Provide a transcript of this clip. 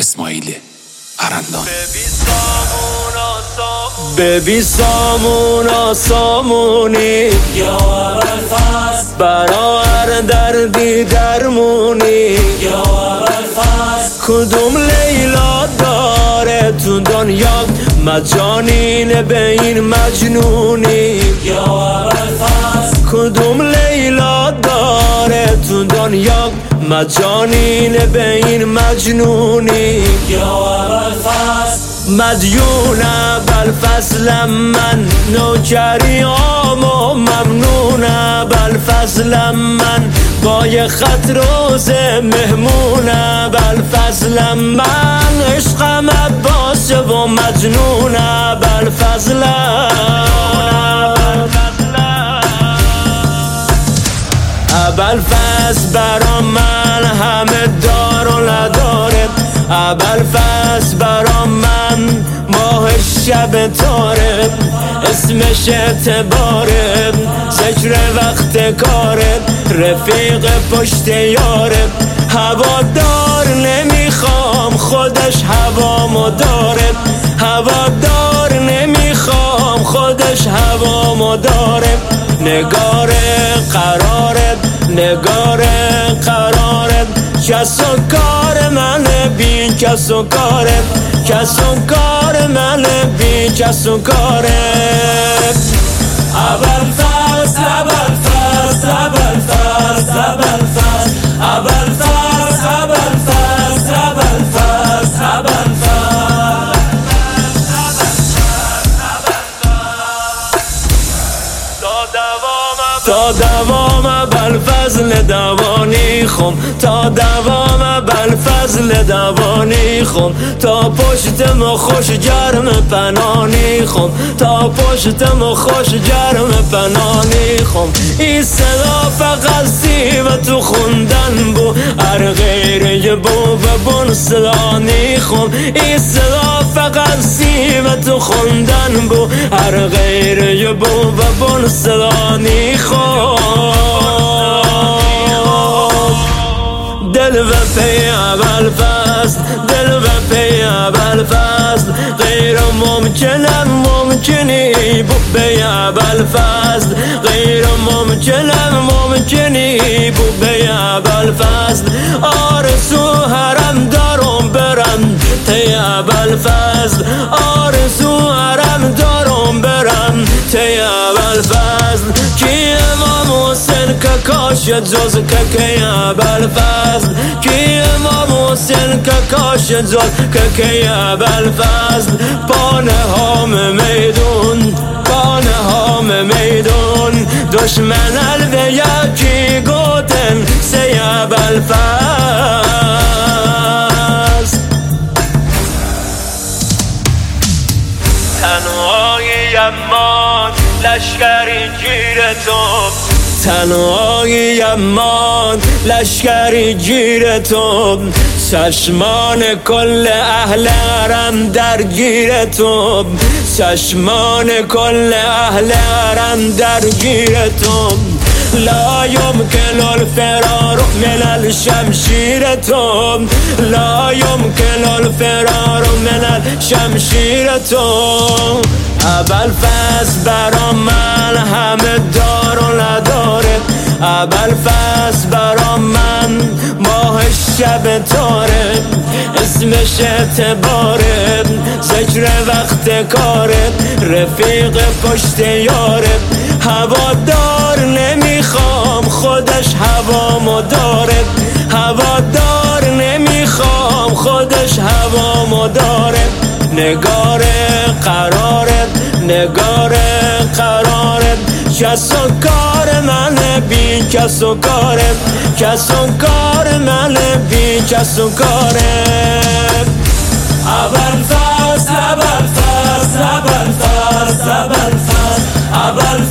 اسماعیل ارندان. ببی سامونا سامونی یا ابوالفضل، برا هر دردی درمونی یا ابوالفضل. کدوم لیلا داره تو دنیا مجانین به این مجنونی؟ یا ابوالفضل، کدوم لیلا داره تو دنیا مجانین به این مجنونی؟ یا ابوالفضل. مدیون ابوالفضلم من، نوکریام و ممنون ابوالفضلم من، با یه خط روز مهمون ابوالفضلم من، عشقم عباسه و مجنون ابوالفضلم. ابوالفضل برا من همه دار و نداره، ابوالفضل برا من ماه شب تاره، اسمش اعتباره، ذکر وقت کاره، رفیق پشت یاره، هوادار نمیخوام خودش هوامو داره، هوادار نمیخوام خودش هوامو داره، نگاره قراره، نگاره قراره، کس و کار من بی کس و کاره، کس و کار من بی کس و کاره. ابوالفضل، ابوالفضل، ابوالفضل، ابوالفضل، ابوالفضل، ابوالفضل، ابوالفضل، ابوالفضل. تا دوام ابوالفضل دوانی خم، تا دوام ابوالفضل دوانی خم، تا پشت ما خوش جرم پنانی خم، تا پشت ما خوش جرم پنانی خم. این صدا فقط و تو خوندن بو، هر غیر بو و بون صدانی خم، این صدا فقط و تو خوندن بو، هر غیر بو و بون صدانی خم. دل و پی ابوالفضل، دل و پی ابوالفضل، غیر ممکنم ممکنی بو بی ابوالفضل، غیر ممکنم ممکنی بو بی ابوالفضل، آرزو حرم دارم برم تی ابوالفضل، آرزو حرم دارم برم تی ابوالفضل، کی امام حسین که کاش جز که ابوالفضل، کی امام حسین که کاش جز که ابوالفضل، پانه هام میدون، پانه هام میدون، دشمن الوه یکی گوتن سی ابوالفضل. تنهای یمان لشکری گیر تو، تنهای یمان لشکری گیر تو، چشمان کل اهل حرم درگیر تو، چشمان کل اهل حرم درگیر تو، لا يمكن الفرار من الشمشیر تو، لا يمكن الفرار من الشمشیر تو. ابوالفضل برا من همه دار و نداره، ابوالفضل برا من ماه شب تاره، اسمش اعتباره، ذکر وقت کاره، رفیق پشت یاره، هوادار نمیخوام خودش هوامو داره، هوادار نمیخوام خودش هوامو داره، نگاره قراره، نگاره قراره، کس و کار من بی کس و کاره، کس و کار من بی کس و کاره. ابوالفضل، ابوالفضل، ابوالفضل، ابوالفضل، ابوالفضل.